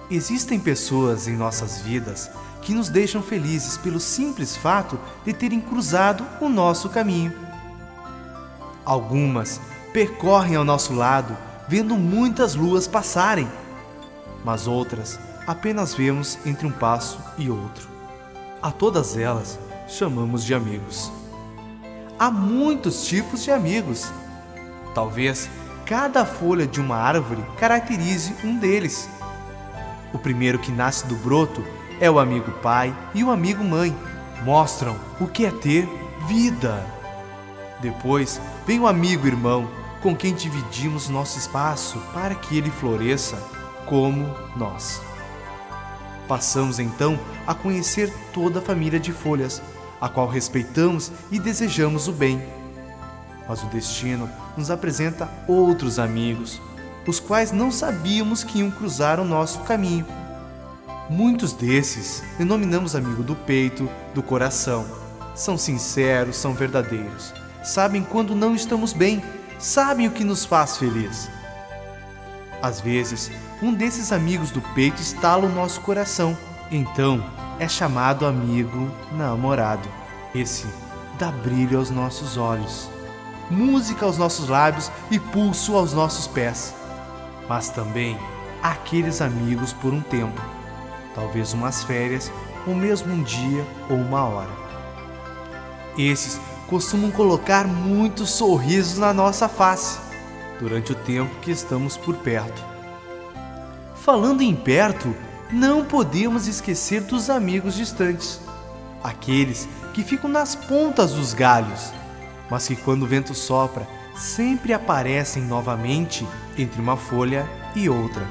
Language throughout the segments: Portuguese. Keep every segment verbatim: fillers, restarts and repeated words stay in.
Existem pessoas em nossas vidas que nos deixam felizes pelo simples fato de terem cruzado o nosso caminho. Algumas percorrem ao nosso lado vendo muitas luas passarem, mas outras apenas vemos entre um passo e outro. A todas elas chamamos de amigos. Há muitos tipos de amigos. Talvez cada folha de uma árvore caracterize um deles. O primeiro que nasce do broto é o amigo pai e o amigo mãe. Mostram o que é ter vida. Depois vem o amigo irmão, com quem dividimos nosso espaço para que ele floresça como nós. Passamos então a conhecer toda a família de folhas, a qual respeitamos e desejamos o bem. Mas o destino nos apresenta outros amigos, os quais não sabíamos que iam cruzar o nosso caminho. Muitos desses denominamos amigo do peito, do coração. São sinceros, são verdadeiros. Sabem quando não estamos bem, sabem o que nos faz feliz. Às vezes, um desses amigos do peito estala o nosso coração. Então, é chamado amigo namorado. Esse dá brilho aos nossos olhos, música aos nossos lábios e pulso aos nossos pés. Mas também há aqueles amigos por um tempo, talvez umas férias, ou mesmo um dia ou uma hora. Esses costumam colocar muitos sorrisos na nossa face durante o tempo que estamos por perto. Falando em perto, não podemos esquecer dos amigos distantes, aqueles que ficam nas pontas dos galhos, mas que quando o vento sopra, sempre aparecem novamente entre uma folha e outra.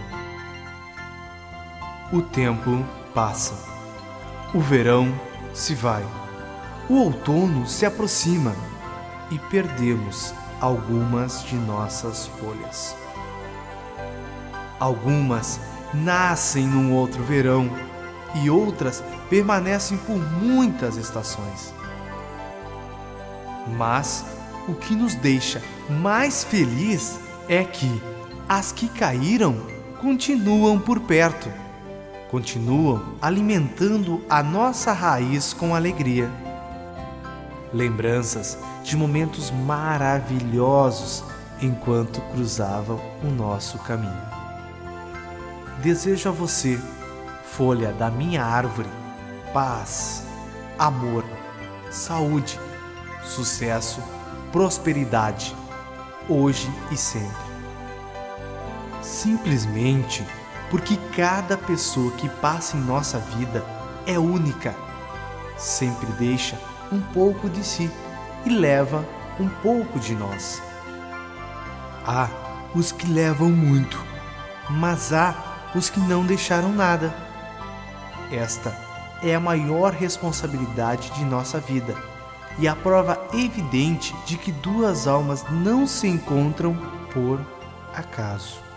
O tempo passa, o verão se vai, o outono se aproxima e perdemos algumas de nossas folhas. Algumas nascem num outro verão e outras permanecem por muitas estações. Mas o que nos deixa mais feliz é que as que caíram continuam por perto, continuam alimentando a nossa raiz com alegria. Lembranças de momentos maravilhosos enquanto cruzavam o nosso caminho. Desejo a você, folha da minha árvore, paz, amor, saúde, sucesso, prosperidade, hoje e sempre. Simplesmente porque cada pessoa que passa em nossa vida é única, sempre deixa um pouco de si e leva um pouco de nós. Há os que levam muito, mas há os que não deixaram nada. Esta é a maior responsabilidade de nossa vida e a prova evidente de que duas almas não se encontram por acaso.